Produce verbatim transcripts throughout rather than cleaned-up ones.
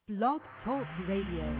Blog Talk Radio.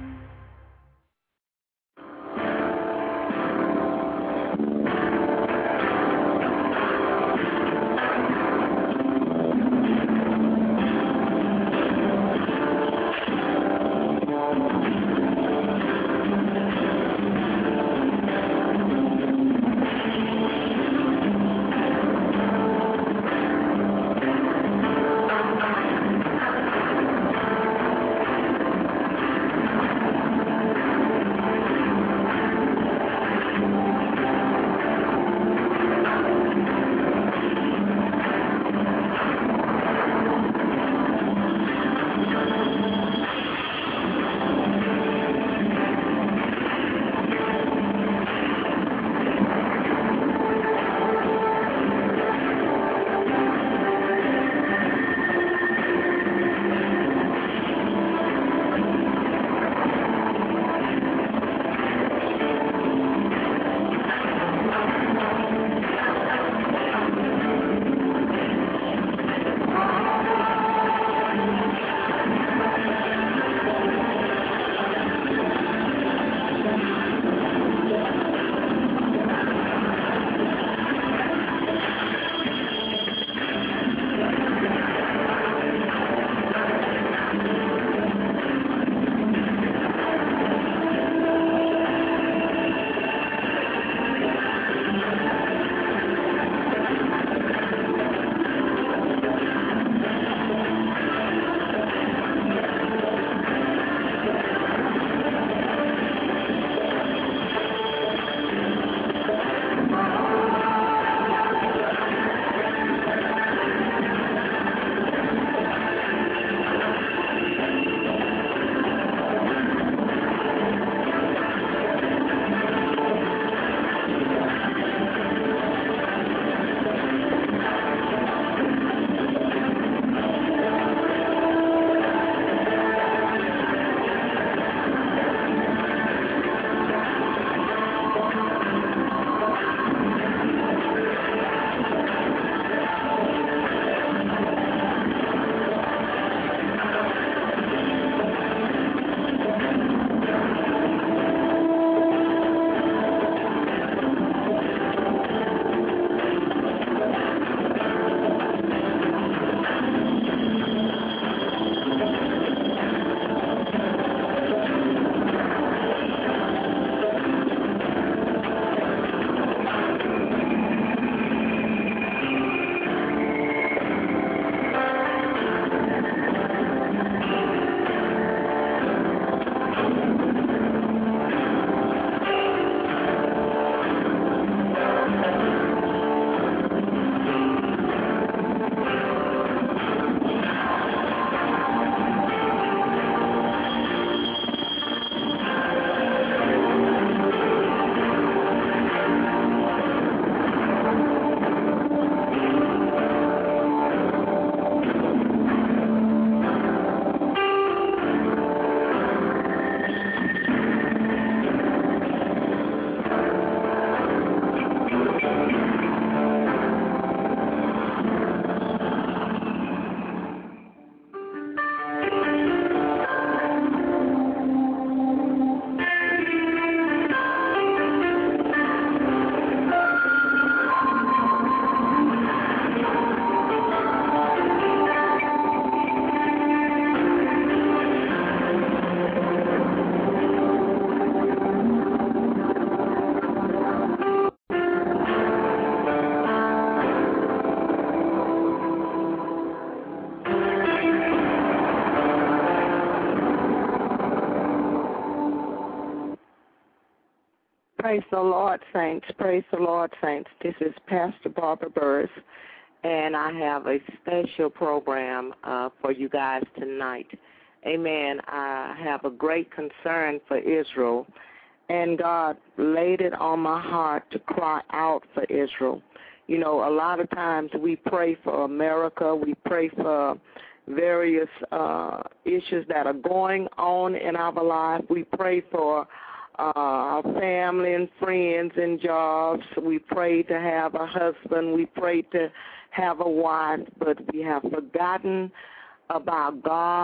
Praise the Lord, saints. Praise the Lord, saints. This is Pastor Barbara Burris, and I have a special program uh, for you guys tonight. Amen. I have a great concern for Israel, and God laid it on my heart to cry out for Israel. You know, a lot of times we pray for America. We pray for various uh, issues that are going on in our life. We pray for uh, our family and friends and jobs. We pray to have a husband. We pray to have a wife, but we have forgotten about God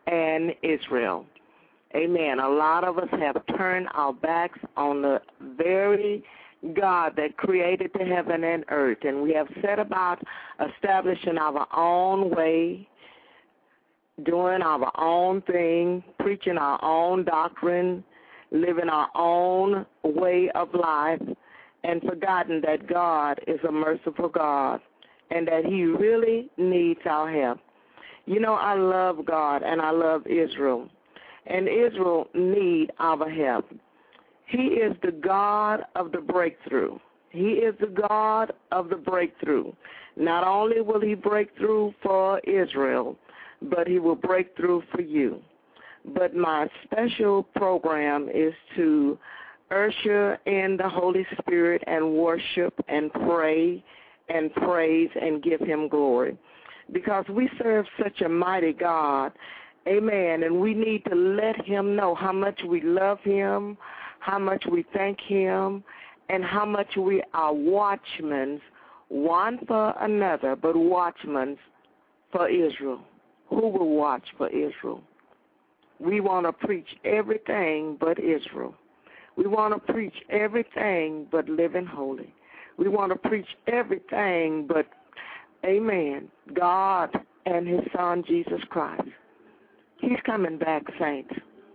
and Israel. Amen. A lot of us have turned our backs on the very God that created the heaven and earth, and we have set about establishing our own way, doing our own thing, preaching our own doctrine, living our own way of life, and forgotten that God is a merciful God and that he really needs our help. You know, I love God and I love Israel, and Israel need our help. He is the God of the breakthrough. He is the God of the breakthrough. Not only will he break through for Israel, but he will break through for you. But my special program is to usher in the Holy Spirit and worship and pray and praise and give him glory, because we serve such a mighty God. Amen. And we need to let him know how much we love him, how much we thank him, and how much we are watchmen, one for another, but watchmen for Israel. Who will watch for Israel? We want to preach everything but Israel. We want to preach everything but living holy. We want to preach everything but, amen, God and his son, Jesus Christ. He's coming back, saints.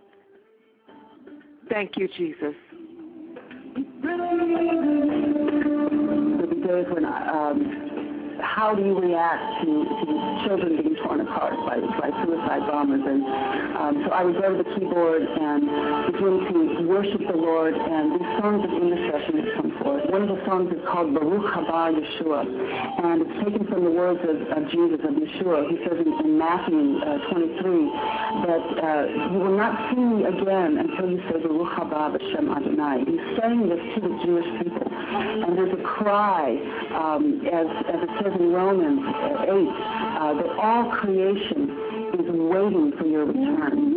Thank you, Jesus. There'll be days when, um, how do you react to, to children being torn apart by, by suicide bombers? And um, so I would go to the keyboard and begin to worship the Lord, and these songs of intercession have come forth. One of the songs is called Baruch Haba Yeshua, and it's taken from the words of, of Jesus, of Yeshua. He says in, in Matthew uh, twenty-three that uh, you will not see me again until you say Baruch Haba B'Shem Adonai. He's saying this to the Jewish people, and there's a cry, um, as, as it says in Romans eight, uh, that all creation is waiting for your return.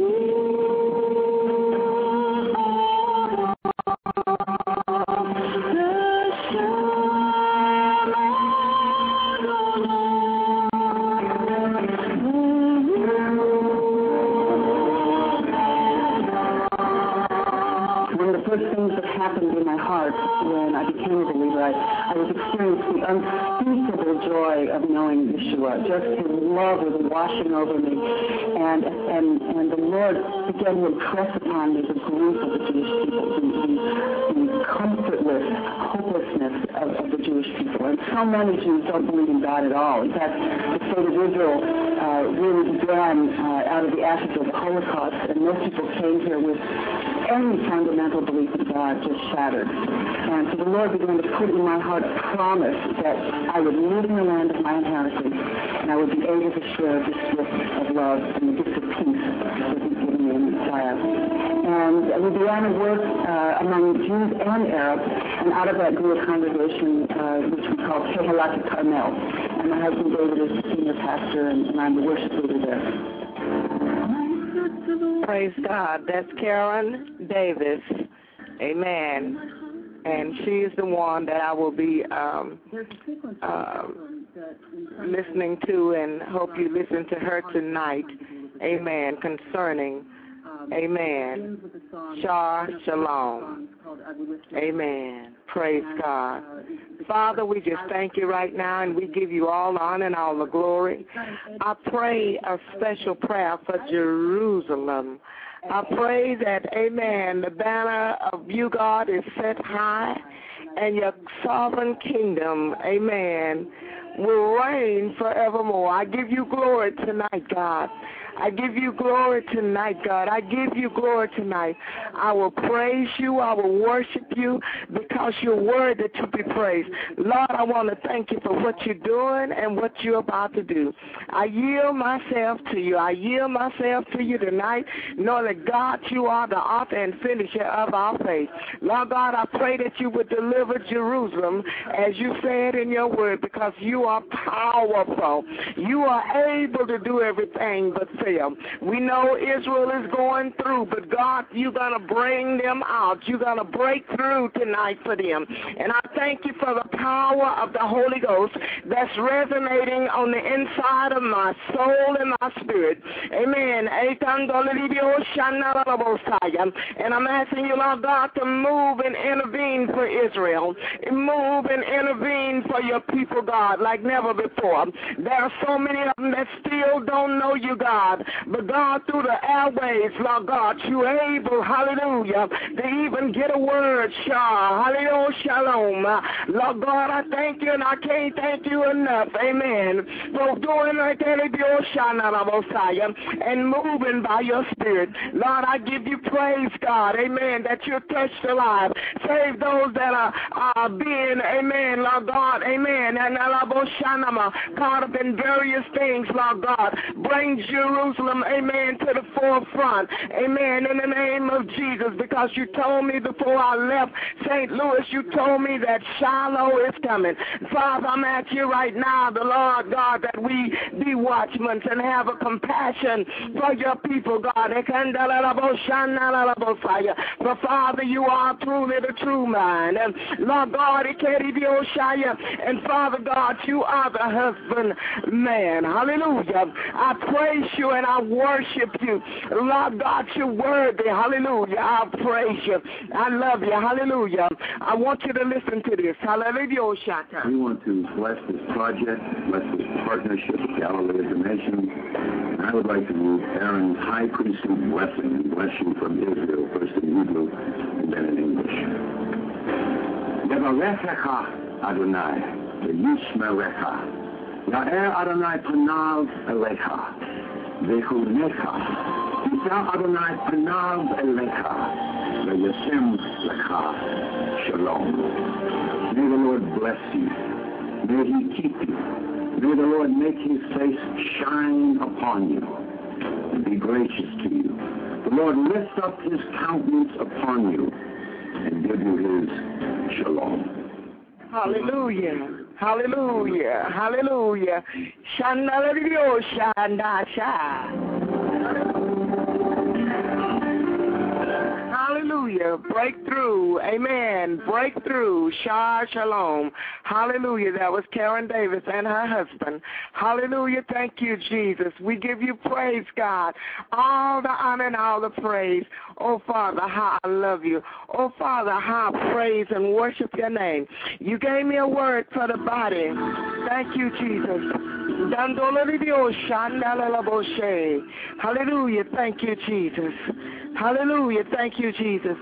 One of the first things that happened in my heart when I became a believer, I, I was experiencing the unspeakable joy of knowing Yeshua. Just his love was washing over me, and and and the Lord began to impress upon me the grief of the Jewish people, the, the, the comfortless hopelessness of, of the Jewish people. And so many Jews don't believe in God at all. In fact, the state of Israel uh, really began uh, out of the ashes of the Holocaust, and most people came here with any fundamental belief in God just shattered. And so the Lord began to put in my heart a promise that I would live in the land of my inheritance, and I would be able to share this gift of love and the gift of peace that he's given me in Messiah. And we began to work uh, among Jews and Arabs, and out of that grew a congregation uh, which we call Kehilat Carmel. And my husband David is the senior pastor, and, and I'm the worship leader there. Praise God. That's Karen Davis. Amen. And she is the one that I will be um, uh, listening to, and hope you listen to her tonight. Amen. Concerning, amen, Shah Shalom. Amen. Praise God. Father, we just thank you right now, and we give you all the honor and all the glory. I pray a special prayer for Jerusalem. I pray that, amen, the banner of you, God, is set high, and your sovereign kingdom, amen, will reign forevermore. I give you glory tonight, God. I give you glory tonight, God. I give you glory tonight. I will praise you. I will worship you because you're worthy to be praised. Lord, I want to thank you for what you're doing and what you're about to do. I yield myself to you. I yield myself to you tonight, knowing that, God, you are the author and finisher of our faith. Lord God, I pray that you would deliver Jerusalem, as you said in your word, because you are powerful. You are able to do everything but fail. We know Israel is going through, but God, you're going to bring them out. You're going to break through tonight for them. And I thank you for the power of the Holy Ghost that's resonating on the inside of my soul and my spirit. Amen. And I'm asking you, Lord God, to move and intervene for Israel. Move and intervene for your people, God, like never before. There are so many of them that still don't know you, God. But God, through the airways, Lord God, you're able, hallelujah, to even get a word, Shah, hallelujah, shalom. Lord God, I thank you, and I can't thank you enough, amen, for doing like that, and moving by your spirit. Lord, I give you praise, God, amen, that you touched the lives. Save those that are uh, being, amen, Lord God, amen, and caught up in various things, Lord God. Bring Jerusalem, amen, to the forefront, amen, in the name of Jesus, because you told me before I left Saint Louis, you told me that Shiloh is coming. Father, I'm at you right now, the Lord God, that we be watchmen and have a compassion for your people, God. For Father, you are truly the true man. And Lord God, and Father God, you are the husband man. Hallelujah. I praise you and I worship you. Lord God, you're worthy. Hallelujah. I praise you. I love you. Hallelujah. I want you to listen to this. Hallelujah. We want to bless this project, bless this partnership with Galilee of the Nations. And I would like to move Aaron's high priestly blessing and bless you from Israel, first in Hebrew and then in English. Yevarechecha Adonai, v'yishmerecha. Ya'er Adonai panav elecha, v'chunecha. Yisa Adonai panav elecha, v'yasem lecha shalom. May the Lord bless you. May he keep you. May the Lord make his face shine upon you and be gracious to you. The Lord lift up his countenance upon you and give you his shalom. Hallelujah. Hallelujah. Hallelujah. Shandalalio shandasha. Hallelujah. Breakthrough. Amen. Breakthrough. Shah Shalom. Hallelujah. That was Karen Davis and her husband. Hallelujah. Thank you, Jesus. We give you praise, God. All the honor and all the praise. Oh, Father, how I love you. Oh, Father, how I praise and worship your name. You gave me a word for the body. Thank you, Jesus. Hallelujah. Thank you, Jesus. Hallelujah. Thank you, Jesus.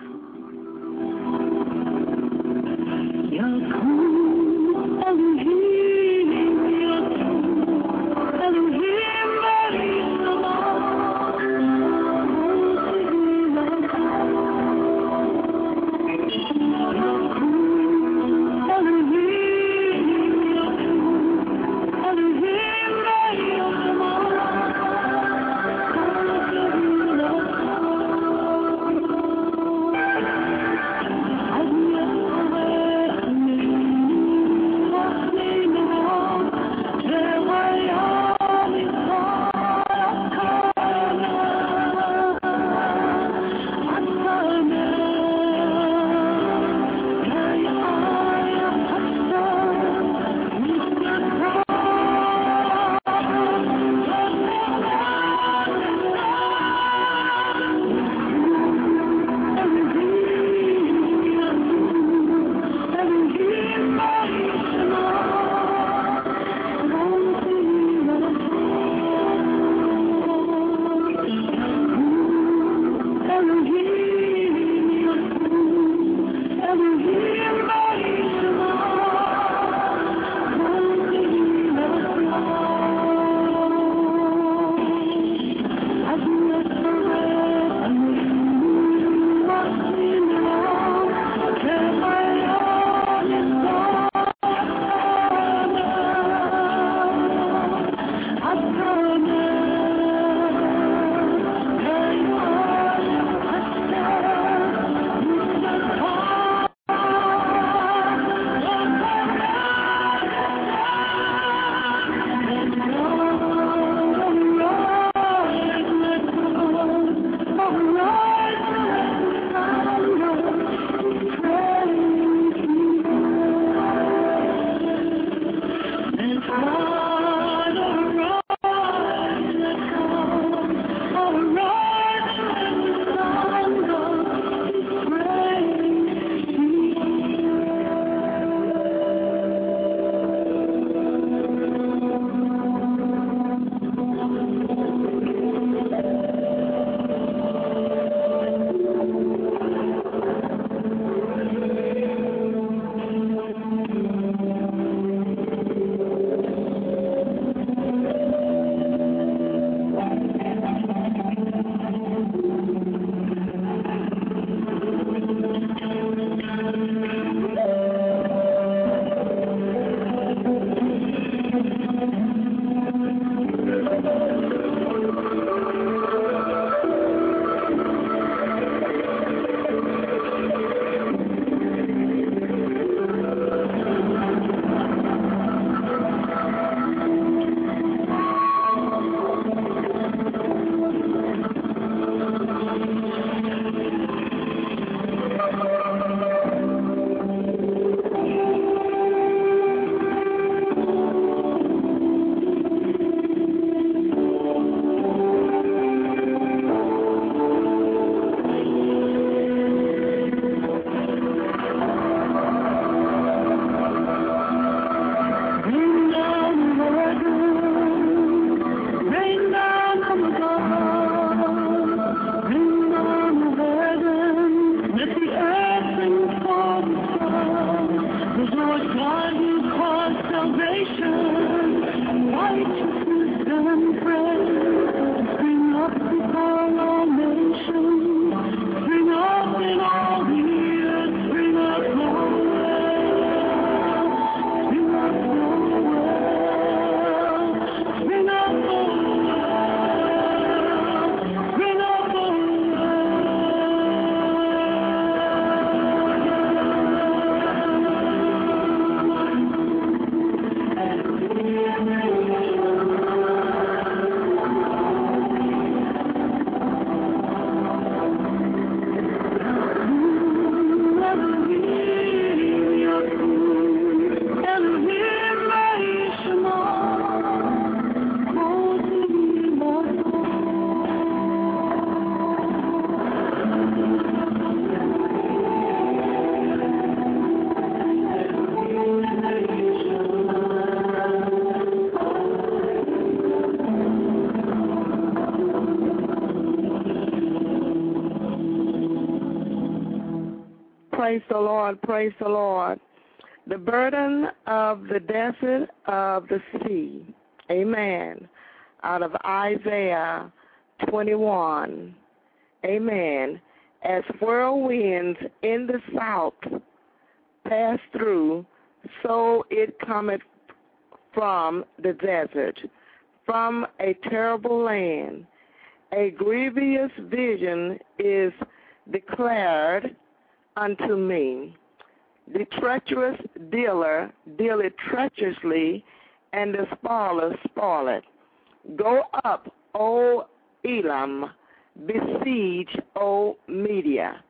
Praise the Lord, praise the Lord. The burden of the desert of the sea. Amen. Out of Isaiah twenty-one. Amen. As whirlwinds in the south pass through, so it cometh from the desert, from a terrible land. A grievous vision is declared unto me. The treacherous dealer dealeth treacherously, and the spoiler spoileth. Go up, O Elam, besiege, O Media.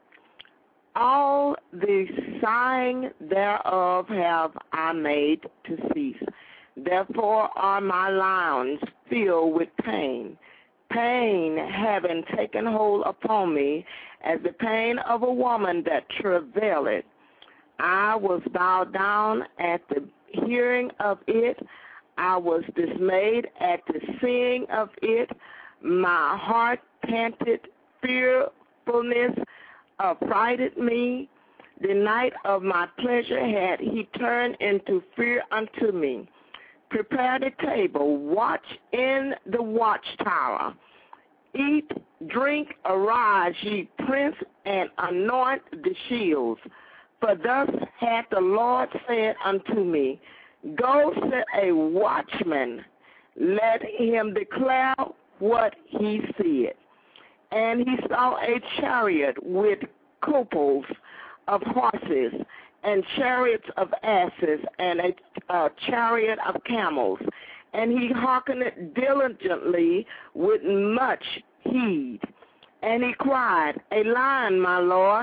All the sighing thereof have I made to cease. Therefore are my lions filled with pain, pain having taken hold upon me, as the pain of a woman that travaileth. I was bowed down at the hearing of it. I was dismayed at the seeing of it. My heart panted, fearfulness affrighted me. The night of my pleasure had he turned into fear unto me. Prepare the table, watch in the watchtower. Eat, drink, arise, ye prince, and anoint the shields. For thus hath the Lord said unto me, Go set a watchman, let him declare what he seeth. And he saw a chariot with couples of horses, and chariots of asses, and a uh, chariot of camels. And he hearkened diligently with much heed. And he cried, A lion, my lord,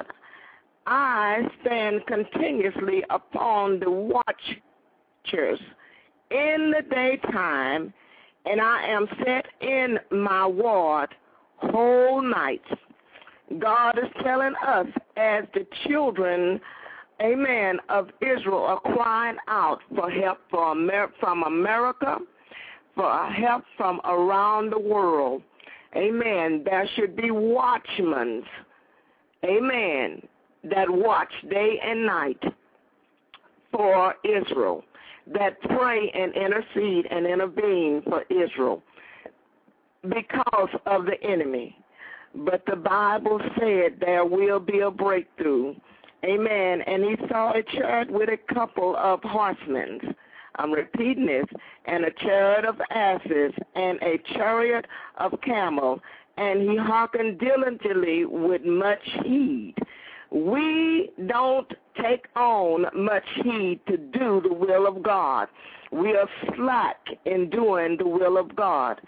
I stand continuously upon the watchers in the daytime, and I am set in my ward whole night. God is telling us as the children, amen, of Israel are crying out for help for Amer- from America, for help from around the world. Amen. There should be watchmen, amen, that watch day and night for Israel, that pray and intercede and intervene for Israel because of the enemy. But the Bible said there will be a breakthrough. Amen. And he saw a chariot with a couple of horsemen. I'm repeating this. And a chariot of asses and a chariot of camel. And he hearkened diligently with much heed. We don't take on much heed to do the will of God. We are slack in doing the will of God.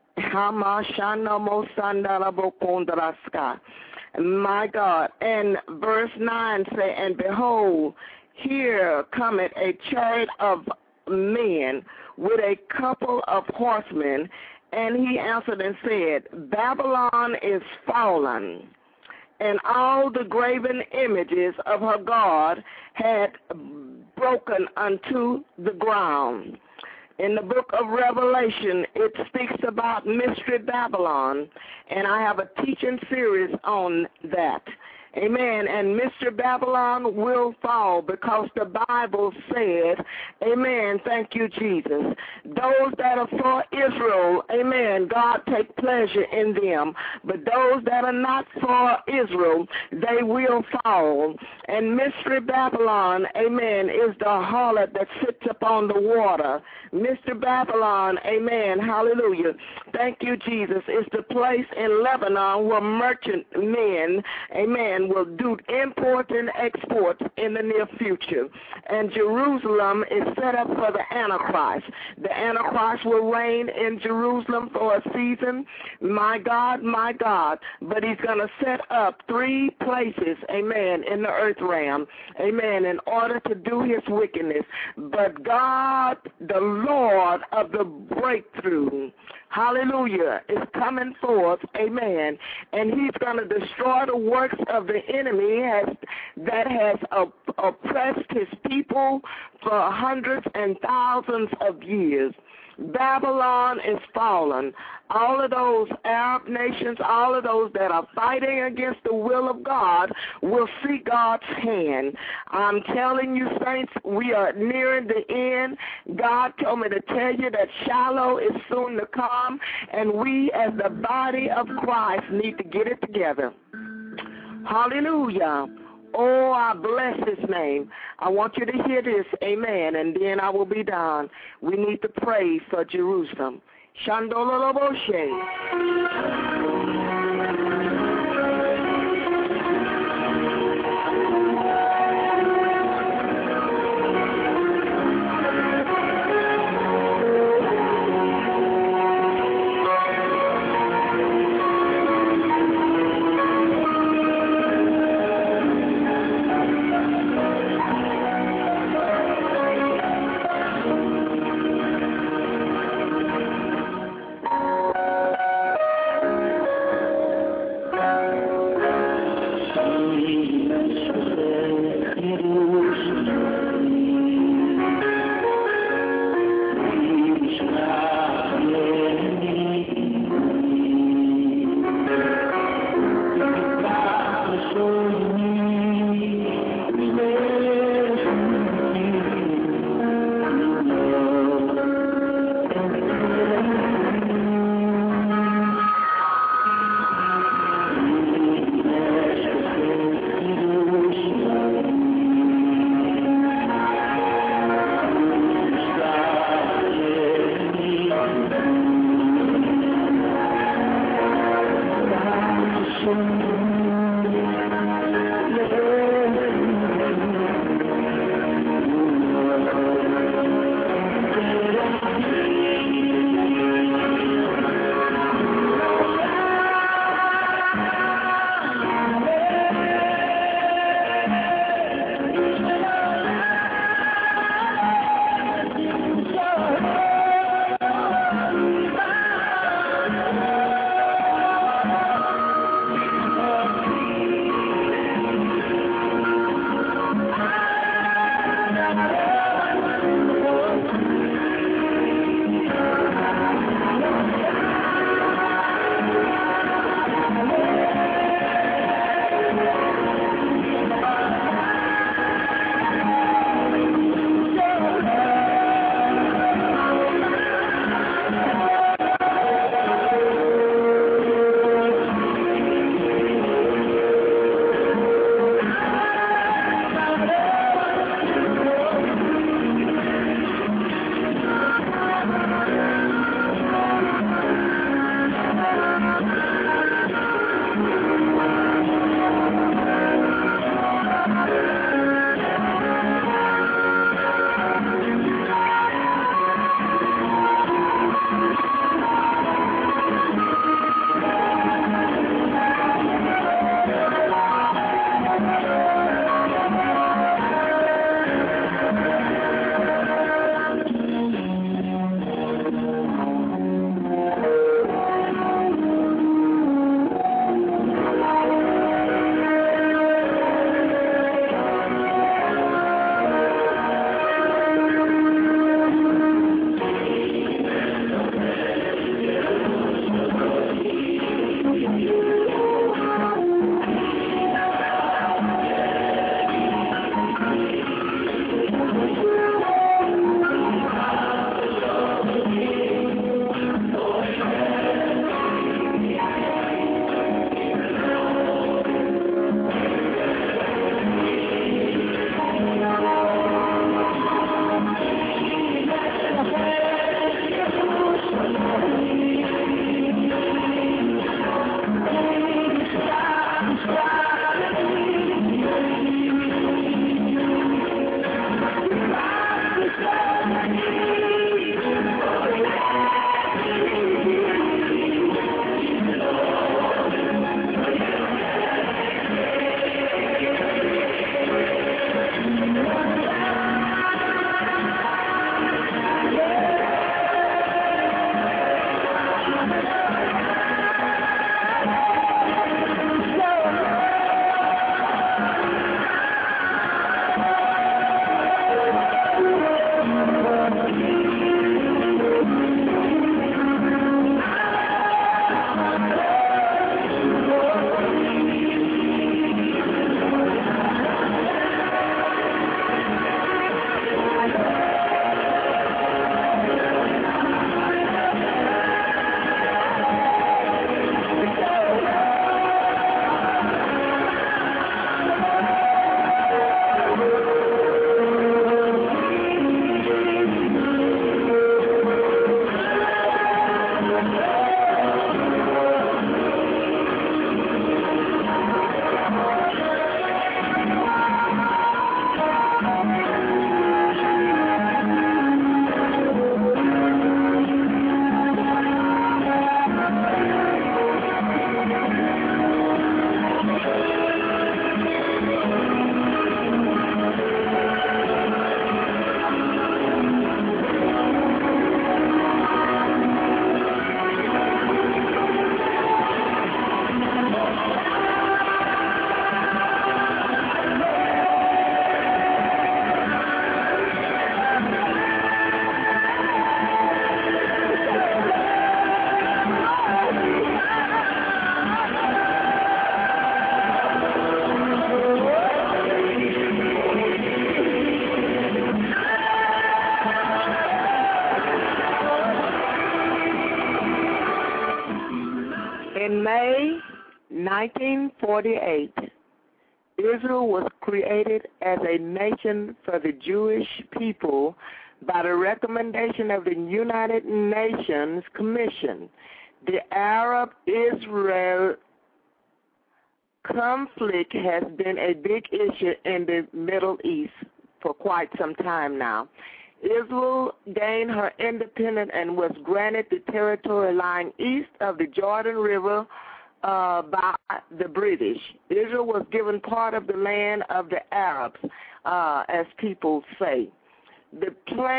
My God. And verse nine say, And behold, here cometh a chariot of men with a couple of horsemen. And he answered and said, Babylon is fallen, and all the graven images of her God had broken unto the ground. In the book of Revelation, it speaks about Mystery Babylon, and I have a teaching series on that. Amen. And Mister Babylon will fall because the Bible said, amen, thank you, Jesus. Those that are for Israel, amen, God take pleasure in them. But those that are not for Israel, they will fall. And Mystery Babylon, amen, is the harlot that sits upon the water. Mister Babylon, amen, hallelujah. Thank you, Jesus. Is the place in Lebanon where merchant men, amen, will do import and export in the near future. And Jerusalem is set up for the Antichrist. The Antichrist will reign in Jerusalem for a season. My God, my God. But he's going to set up three places, amen, in the earth realm, amen, in order to do his wickedness. But God, the Lord of the breakthrough, hallelujah, is coming forth, amen, and he's going to destroy the works of the enemy has, that has op- oppressed his people for hundreds and thousands of years. Babylon is fallen. All of those Arab nations, all of those that are fighting against the will of God will see God's hand. I'm telling you, saints, we are nearing the end. God told me to tell you that Shiloh is soon to come, and we as the body of Christ need to get it together. Hallelujah. Oh, I bless his name. I want you to hear this, amen, and then I will be done. We need to pray for Jerusalem. Shandololoboshe. In May nineteen forty-eight, Israel was created as a nation for the Jewish people by the recommendation of the United Nations Commission. The Arab-Israel conflict has been a big issue in the Middle East for quite some time now. Israel gained her independence and was granted the territory lying east of the Jordan River uh, by the British. Israel was given part of the land of the Arabs, uh, as people say. The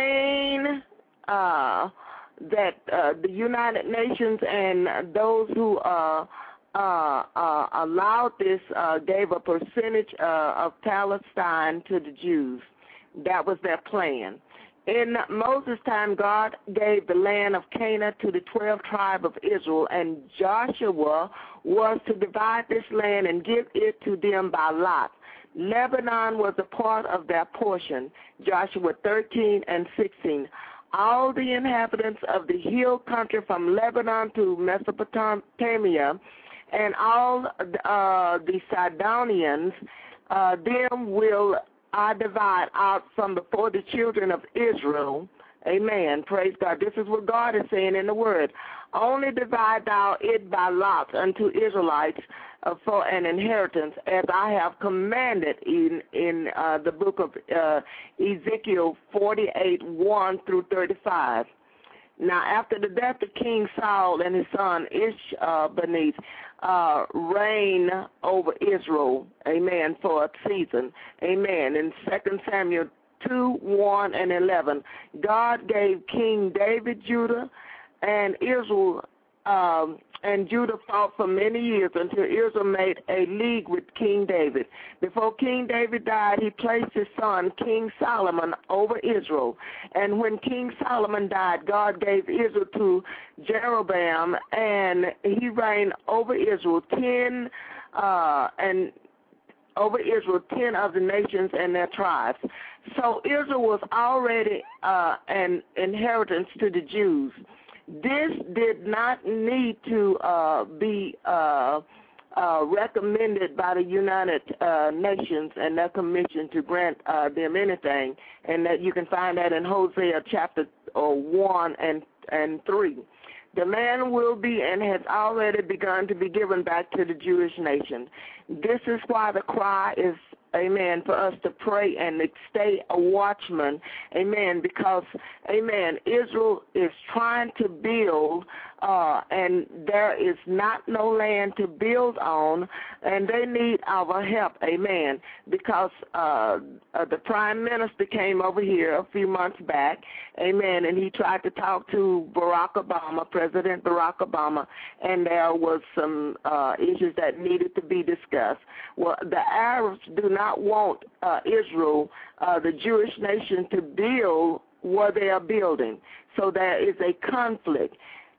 plan uh, that uh, the United Nations and those who uh, uh, uh, allowed this uh, gave a percentage uh, of Palestine to the Jews. That was their plan. In Moses' time, God gave the land of Canaan to the twelve tribes of Israel, and Joshua was to divide this land and give it to them by lot. Lebanon was a part of their portion, Joshua thirteen and sixteen. All the inhabitants of the hill country from Lebanon to Mesopotamia and all uh, the Sidonians, uh, them will I divide out from before the children of Israel. Amen. Praise God. This is what God is saying in the Word. Only divide thou it by lot unto Israelites uh, for an inheritance, as I have commanded in in uh, the book of uh, Ezekiel forty-eight, one through thirty-five. Now, after the death of King Saul and his son Ishbosheth, uh, reigned over Israel, amen, for a season, amen. In Second Samuel two, one and eleven, God gave King David Judah, and Israel um, and Judah fought for many years until Israel made a league with King David. Before King David died, he placed his son, King Solomon, over Israel. And when King Solomon died, God gave Israel to Jeroboam, and he reigned over Israel ten uh, and over Israel ten of the nations and their tribes. So Israel was already uh, an inheritance to the Jews. This did not need to uh, be uh, uh, recommended by the United uh, Nations and their commission to grant uh, them anything, and that you can find that in Hosea chapter uh, one and and three. The land will be and has already begun to be given back to the Jewish nation. This is why the cry is, amen, for us to pray and stay a watchman, amen, because, amen, Israel is trying to build, uh, and there is not no land to build on, and they need our help, amen, because uh, uh, the prime minister came over here a few months back, amen, and he tried to talk to Barack Obama, President Barack Obama, and there was some uh, issues that needed to be discussed. Well, the Arabs do not want uh, Israel, uh, the Jewish nation, to build what they are building. So there is a conflict.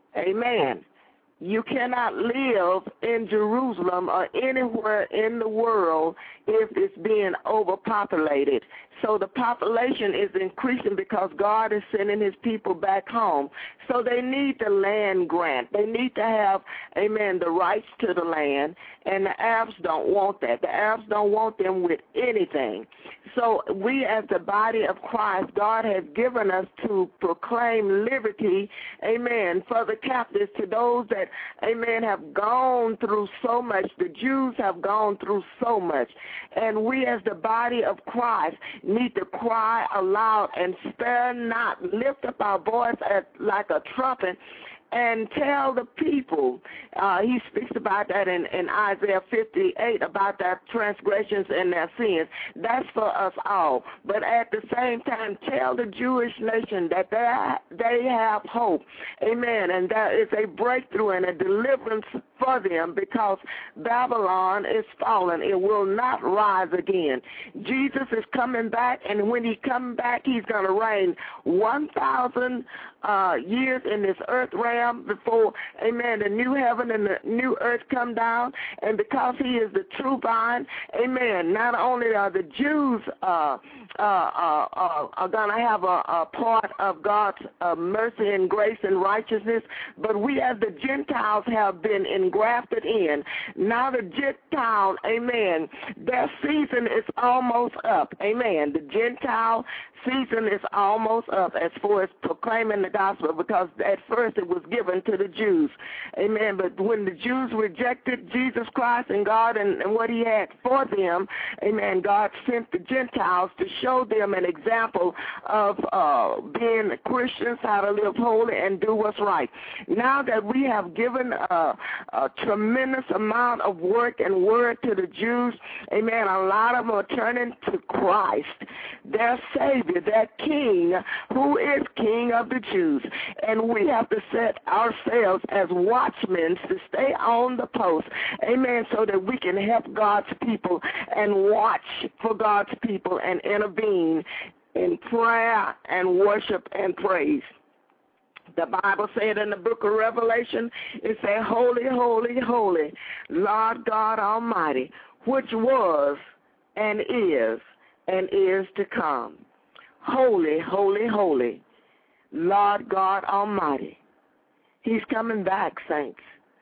Amen. You cannot live in Jerusalem or anywhere in the world if it's being overpopulated. So the population is increasing because God is sending his people back home. So they need the land grant. They need to have, amen, the rights to the land, and the Arabs don't want that. The Arabs don't want them with anything. So we as the body of Christ, God has given us to proclaim liberty, amen, for the captives, to those that, amen, have gone through so much. The Jews have gone through so much. And we as the body of Christ need to cry aloud and spare not, lift up our voice as, like a trumpet, and tell the people. Uh, he speaks about that in, in Isaiah fifty-eight, about their transgressions and their sins. That's for us all. But at the same time, tell the Jewish nation that they, they have hope. Amen. And there is a breakthrough and a deliverance for them, because Babylon is fallen. It will not rise again. Jesus is coming back, and when he comes back, he's going to reign one thousand uh, years in this earth realm before, amen, the new heaven and the new earth come down. And because he is the true vine, amen, not only are the Jews uh, uh, uh, uh, are going to have a, a part of God's uh, mercy and grace and righteousness, but we as the Gentiles have been engrafted in. Now the Gentile, amen, their season is almost up. Amen. The Gentile season is almost up as far as proclaiming the gospel, because at first it was given to the Jews. Amen. But when the Jews rejected Jesus Christ and God and, and what he had for them, amen, God sent the Gentiles to show them an example of uh, being Christians, how to live holy and do what's right. Now that we have given a, a tremendous amount of work and word to the Jews, amen, a lot of them are turning to Christ, their Savior, their King, who is King of the Jews. And we have to set ourselves as watchmen to stay on the post, amen, so that we can help God's people and watch for God's people and intervene in prayer and worship and praise. The Bible said in the book of Revelation, it said, holy, holy, holy, Lord God Almighty, which was and is and is to come. Holy, holy, holy, Lord God Almighty. He's coming back, saints.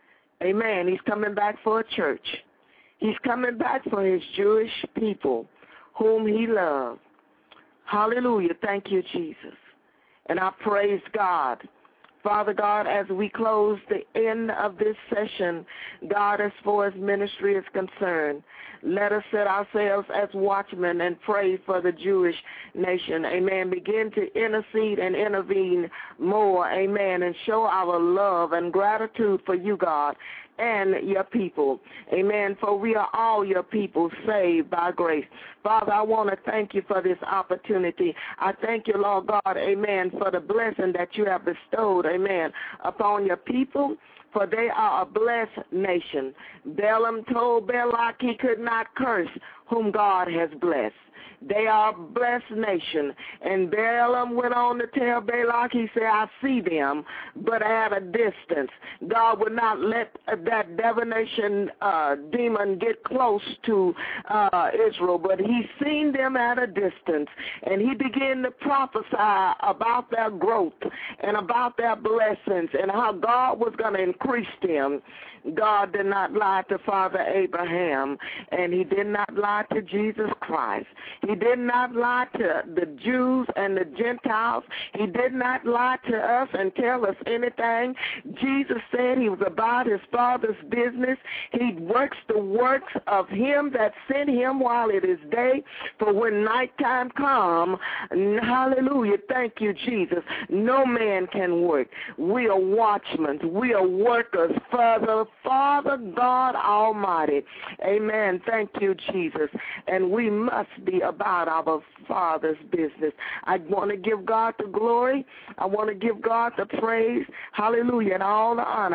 Amen. He's coming back for a church. He's coming back for his Jewish people whom he loved. Hallelujah. Thank you, Jesus. And I praise God. Father God, as we close the end of this session, God, as far as ministry is concerned, let us set ourselves as watchmen and pray for the Jewish nation. Amen. Begin to intercede and intervene more. Amen. And show our love and gratitude for you, God, and your people. Amen. For we are all your people saved by grace. Father, I want to thank you for this opportunity. I thank you, Lord God, amen, for the blessing that you have bestowed, amen, upon your people, for they are a blessed nation. Balaam told Balak he could not curse whom God has blessed. They are a blessed nation. And Balaam went on to tell Balak, he said, I see them, but at a distance. God would not let that divination uh, demon get close to uh, Israel, but he seen them at a distance. And he began to prophesy about their growth and about their blessings and how God was going to increase them. God did not lie to Father Abraham, and he did not lie to Jesus Christ. He did not lie to the Jews and the Gentiles. He did not lie to us and tell us anything. Jesus said he was about his Father's business. He works the works of him that sent him while it is day, for when nighttime come, hallelujah, thank you, Jesus, no man can work. We are watchmen. We are workers for the Father God Almighty. Amen. Thank you, Jesus. And we must be about our Father's business. I want to give God the glory. I want to give God the praise. Hallelujah. And all the honor.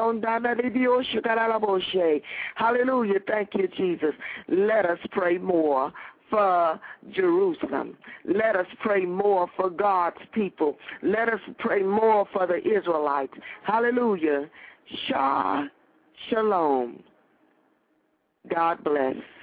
Hallelujah. Thank you, Jesus. Let us pray more for Jerusalem. Let us pray more for God's people. Let us pray more for the Israelites. Hallelujah. Shah Shalom. God bless.